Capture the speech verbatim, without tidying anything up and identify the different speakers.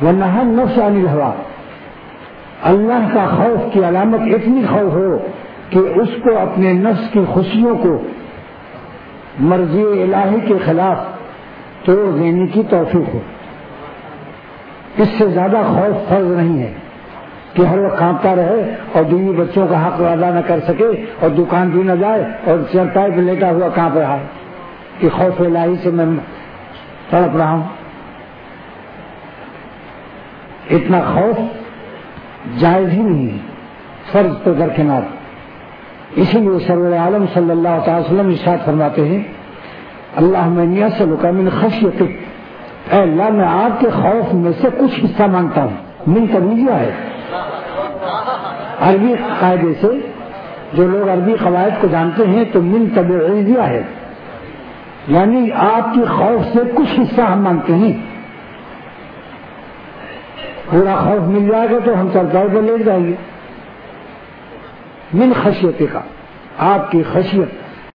Speaker 1: ونہى النفس عن الهوى، اللہ کا خوف کی علامت اتنی خوف ہو کہ اس کو اپنے نفس کی خوشیوں کو مرضی الہی کے خلاف توڑ دینے کی توفیق ہو۔ اس سے زیادہ خوف فرض نہیں ہے کہ ہر وقت کانپتا رہے اور بیوی بچوں کا حق ادا نہ کر سکے اور دکان بھی نہ جائے اور چرپائی پہ لیٹا ہوا کانپ رہا ہے کہ خوف الہی سے میں تڑپ رہا ہوں۔ اتنا خوف جائز ہی نہیں ہے، فرض تو درکنار۔ اسی لیے سرور عالم صلی اللہ تعالی وسلم ارشاد فرماتے ہیں اللہم انی اسألک من خشیتک، اے اللہ میں آپ کے خوف میں سے کچھ حصہ مانگتا ہوں۔ من تبعیضیہ ہے، عربی قاعدے سے جو لوگ عربی قواعد کو جانتے ہیں تو من تبعیضیہ ہے، یعنی آپ کے خوف سے کچھ حصہ ہم مانگتے ہیں۔ پورا خوف مل جائے گا تو ہم چرپائی پر لیٹ جائیں گے۔ من خشیت کا، آپ کی خشیت